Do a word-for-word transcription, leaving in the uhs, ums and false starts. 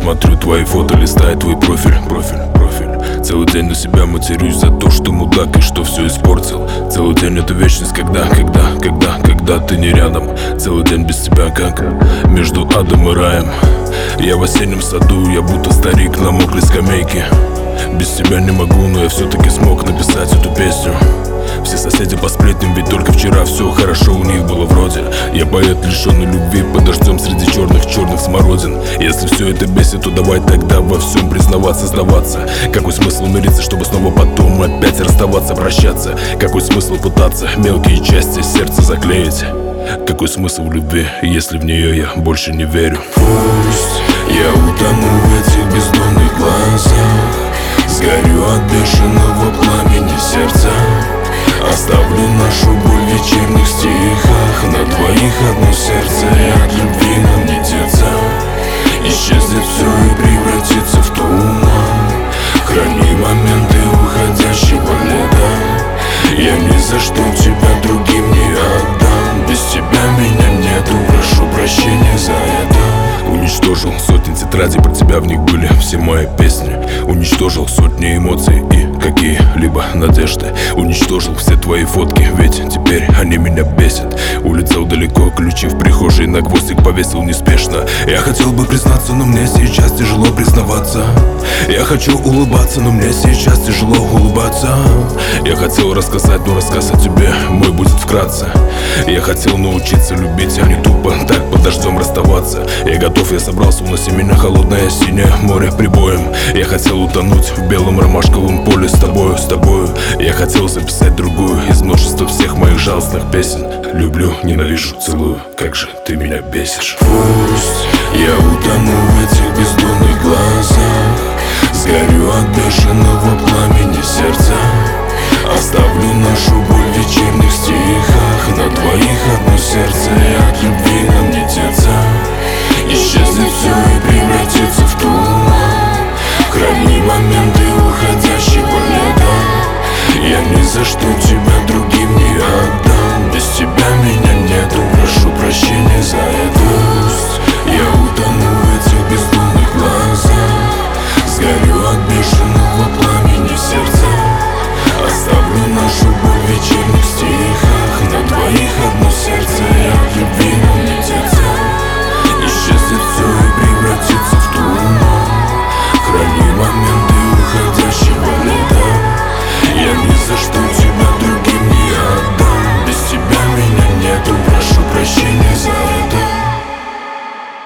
смотрю твои фото, листаю твой профиль, профиль, профиль. Целый день на себя матерюсь за то, что мудак и что все испортил. Целый день это вечность, когда, когда, когда, когда ты не рядом. Целый день без тебя как между адом и раем. Я в осеннем саду, я будто старик на мокрой скамейке. Без тебя не могу, но я все-таки смог написать эту песню. Все соседи по сплетням, ведь только вчера все хорошо у них было вроде. Я поэт, лишенный любви, под дождем среди черных-черных смородин. Если все это бесит, то давай тогда во всем признаваться, сдаваться. Какой смысл мириться, чтобы снова потом опять расставаться, прощаться? Какой смысл пытаться мелкие части сердца заклеить? Какой смысл в любви, если в нее я больше не верю? Пусть я утону в этих бездонных глазах, сгорю от бешеного пламени сердца. Оставлю нашу боль в вечерних стихах. На двоих одно сердце, и от любви нам не деться. Исчезнет все и превратится в туман. Храни моменты уходящего лета. Я ни за что тебя другим не отдам. Без тебя меня нету, прошу прощения за это. Уничтожил сотни тетрадей, про тебя в них были все мои песни. Уничтожил сотни эмоций и какие-либо надежды. Уничтожил все твои фотки, ведь теперь они меня бесят. Улетел далеко, ключи в прихожей на гвоздик повесил неспешно. Я хотел бы признаться, но мне сейчас тяжело признаваться. Я хочу улыбаться, но мне сейчас тяжело улыбаться. Я хотел рассказать, но рассказ о тебе мой будет вкратце. Я хотел научиться любить, а не тупо так под дождем расставаться. Я готов, я собрался, уноси меня холодное синее море прибоем. Я хотел утонуть в белом ромашковом поле с тобою, с тобою. Я хотел записать другую из множества всех моих жалостных песен. Люблю, ненавижу, целую, как же ты меня бесишь. Пусть я утону в этих бездонных глазах, сгорю от бешеного пламени сердца. Оставлю нашу боль в вечерних стихах. На двоих одно сердце, и от любви нам не деться. Исчезнет все и превратится в туман. Храни моменты уходящего лета. Я ни за что тебя друг